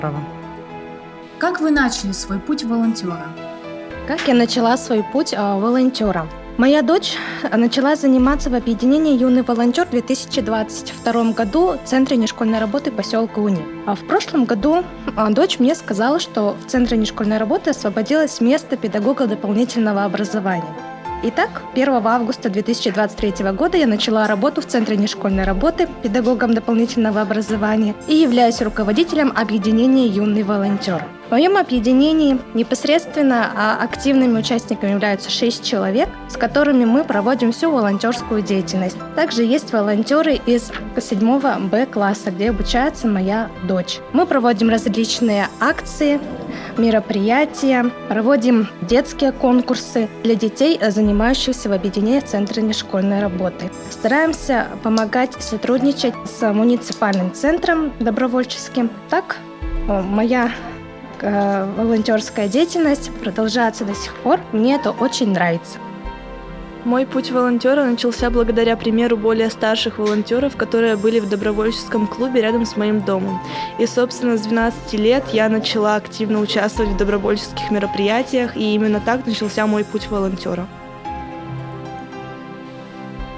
Как вы начали свой путь волонтера? Как я начала свой путь волонтера? Моя дочь начала заниматься в объединении «Юный волонтер» в 2022 году в Центре нешкольной работы поселка Уни. А в прошлом году дочь мне сказала, что в Центре нешкольной работы освободилось место педагога дополнительного образования. Итак, 1 августа 2023 года я начала работу в Центре нешкольной работы педагогом дополнительного образования и являюсь руководителем объединения «Юный волонтер». В моем объединении непосредственно активными участниками являются 6 человек, с которыми мы проводим всю волонтерскую деятельность. Также есть волонтеры из 7 Б-класса, где обучается моя дочь. Мы проводим различные акции, мероприятия, проводим детские конкурсы для детей, занимающихся в объединении в Центре нешкольной работы. Стараемся помогать, сотрудничать с муниципальным центром добровольческим. Так, моя волонтерская деятельность продолжается до сих пор. Мне это очень нравится. Мой путь волонтера начался благодаря примеру более старших волонтеров, которые были в добровольческом клубе рядом с моим домом. И, собственно, с 12 лет я начала активно участвовать в добровольческих мероприятиях, и именно так начался мой путь волонтера.